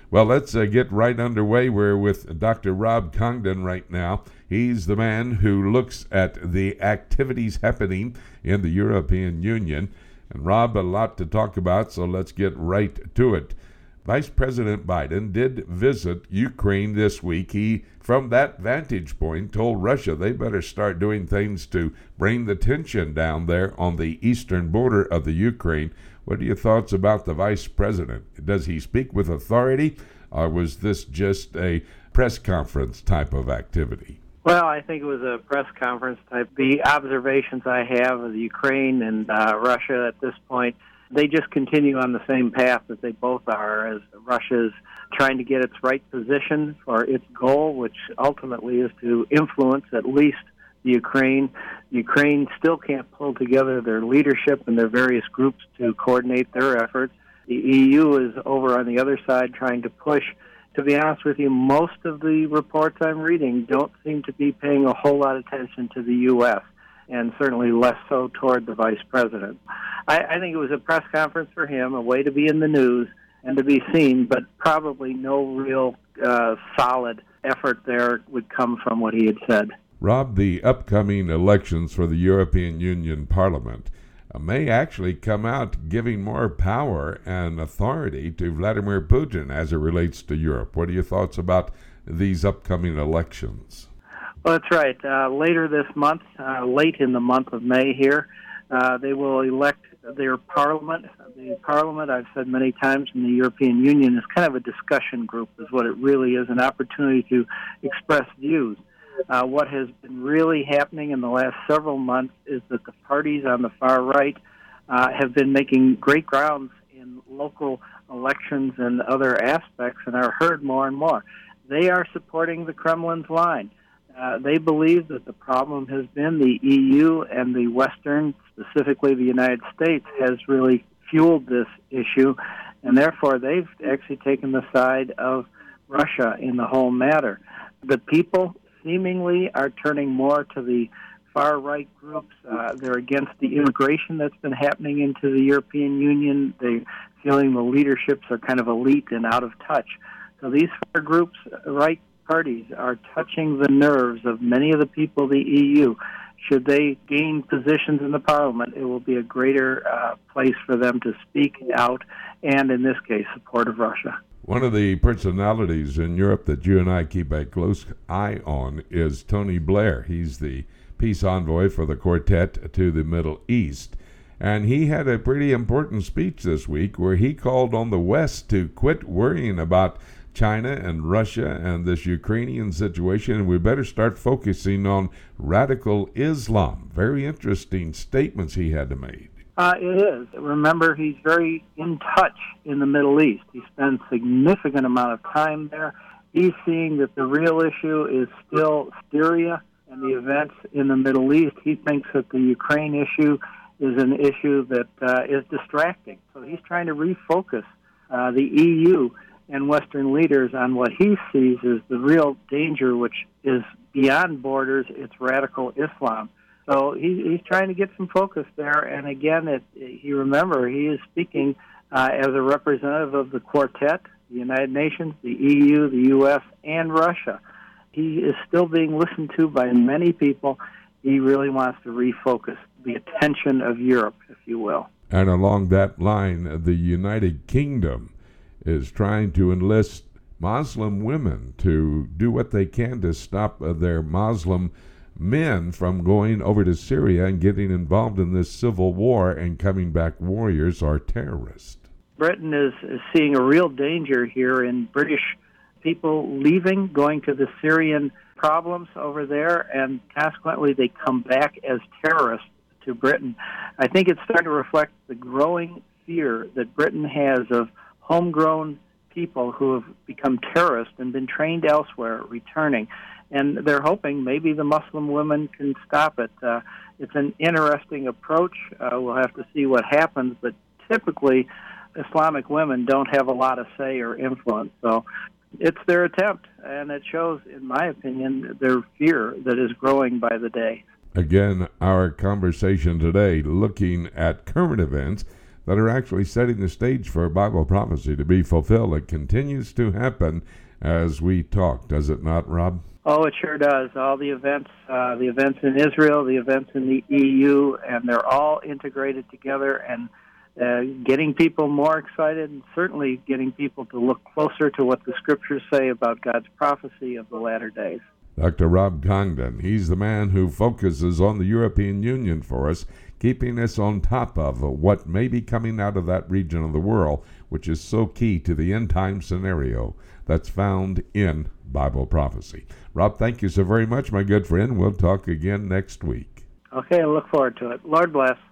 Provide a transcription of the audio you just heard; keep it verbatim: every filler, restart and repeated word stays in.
Well, let's uh, get right underway. We're with Doctor Rob Congdon right now. He's the man who looks at the activities happening in the European Union. And Rob, a lot to talk about, so let's get right to it. Vice President Biden did visit Ukraine this week. He, from that vantage point, told Russia they better start doing things to bring the tension down there on the eastern border of the Ukraine. What are your thoughts about the vice president? Does he speak with authority, or was this just a press conference type of activity? Well, I think it was a press conference type. The observations I have of the Ukraine and uh, Russia at this point, they just continue on the same path that they both are, as Russia's trying to get its right position for its goal, which ultimately is to influence at least the Ukraine. Ukraine still can't pull together their leadership and their various groups to coordinate their efforts. The E U is over on the other side trying to push. To be honest with you, most of the reports I'm reading don't seem to be paying a whole lot of attention to the U S, and certainly less so toward the vice president. I, I think it was a press conference for him, a way to be in the news and to be seen, but probably no real uh, solid effort there would come from what he had said. Rob, the upcoming elections for the European Union Parliament uh, may actually come out giving more power and authority to Vladimir Putin as it relates to Europe. What are your thoughts about these upcoming elections? Well, that's right. Uh, later this month, uh, late in the month of May here, uh, they will elect their parliament. The parliament, I've said many times in the European Union, is kind of a discussion group, is what it really is, an opportunity to express views. Uh, what has been really happening in the last several months is that the parties on the far right uh, have been making great grounds in local elections and other aspects and are heard more and more. They are supporting the Kremlin's line. Uh, they believe that the problem has been the E U and the Western, specifically the United States, has really fueled this issue, and therefore they've actually taken the side of Russia in the whole matter. The people seemingly are turning more to the far-right groups. Uh, they're against the immigration that's been happening into the European Union. They're feeling the leaderships are kind of elite and out of touch. So these far groups, right parties, are touching the nerves of many of the people of the E U. Should they gain positions in the parliament, it will be a greater uh, place for them to speak out and, in this case, support of Russia. One of the personalities in Europe that you and I keep a close eye on is Tony Blair. He's the peace envoy for the Quartet to the Middle East. And he had a pretty important speech this week where he called on the West to quit worrying about China and Russia and this Ukrainian situation, and we better start focusing on radical Islam. Very interesting statements he had to make. Uh, it is. Remember, he's very in touch in the Middle East. He spends a significant amount of time there. He's seeing that the real issue is still Syria and the events in the Middle East. He thinks that the Ukraine issue is an issue that uh, is distracting. So he's trying to refocus uh, the E U and Western leaders on what he sees as the real danger, which is beyond borders. It's radical Islam. So he, he's trying to get some focus there. And again, it, you remember, he is speaking uh, as a representative of the Quartet, the United Nations, the E U, the U S, and Russia. He is still being listened to by many people. He really wants to refocus the attention of Europe, if you will. And along that line, the United Kingdom is trying to enlist Muslim women to do what they can to stop uh, their Muslim men from going over to Syria and getting involved in this civil war and coming back warriors or terrorists. Britain is, is seeing a real danger here in British people leaving, going to the Syrian problems over there, and consequently they come back as terrorists to Britain. I think it's starting to reflect the growing fear that Britain has of homegrown people who have become terrorists and been trained elsewhere returning. And they're hoping maybe the Muslim women can stop it. Uh, it's an interesting approach. Uh, we'll have to see what happens, but typically Islamic women don't have a lot of say or influence. So it's their attempt, and it shows, in my opinion, their fear that is growing by the day. Again, our conversation today looking at current events that are actually setting the stage for Bible prophecy to be fulfilled. It continues to happen as we talk, does it not, Rob? Oh, it sure does. All the events, uh, the events in Israel, the events in the E U, and they're all integrated together and uh, getting people more excited and certainly getting people to look closer to what the Scriptures say about God's prophecy of the latter days. Doctor Rob Congdon, he's the man who focuses on the European Union for us, keeping us on top of what may be coming out of that region of the world, which is so key to the end-time scenario that's found in Bible prophecy. Rob, thank you so very much, my good friend. We'll talk again next week. Okay, I look forward to it. Lord bless.